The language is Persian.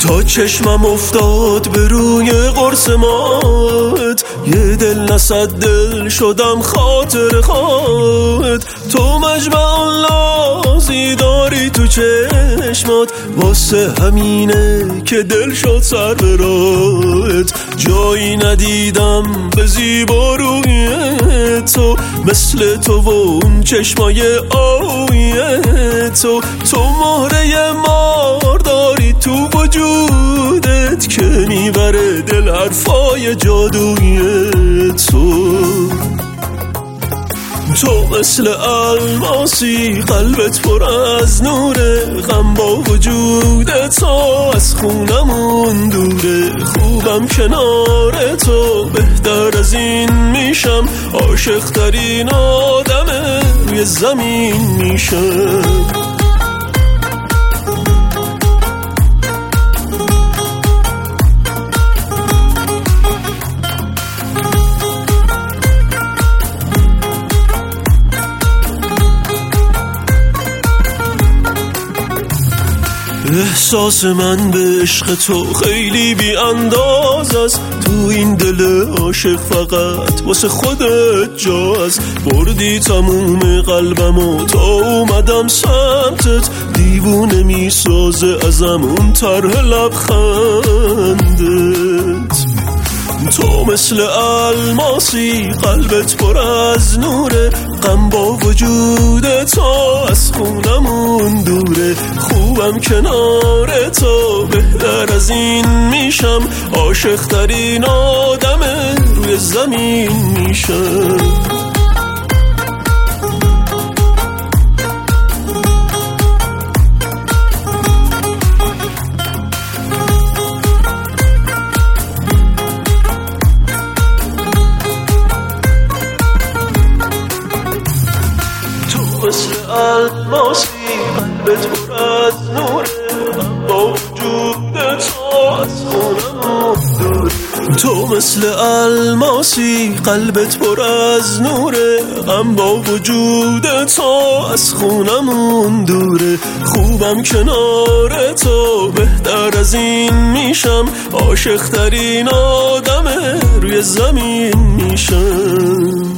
تا چشمم افتاد به روی قرص مات، یه دل نصد دل شدم خاطر خواهد. تو مجمع لازی داری تو چشمات، واسه همینه که دل شد سر به راهت. جایی ندیدم به زیبا روی تو، مثل تو و اون چشمای آبی تو. تو مهره مار داری تو وجودت که میبره دل حرفای جادویی تو. تو مثل الماسی قلبت پر از نوره، غم با وجودت تو از خونمون دوره. خوبم کنار تو بهتر از این میشم، عاشق ترین آدم روی زمین میشم. احساس من به عشق تو خیلی بی انداز است، تو این دل عاشق فقط واسه خودت جا است. بردی تموم قلبم و تا اومدم سمتت، دیوونه میسازه ازم اون طرح لبخندت. تو مثل الماسی قلبت پر از نوره، غم با وجود تو از خونمون دوره. خوبم کنار تو بهتر از این میشم، عاشق ترین آدم روی زمین میشم. مثل الماسی قلبت پر از نوره، با وجود تو از خونمون دوره. تو مثل الماسی قلبت پر از نوره، غم با وجود تو از خونمون دوره. خوبم کنار تو بهتر از این میشم، عاشق ترین آدم روی زمین میشم.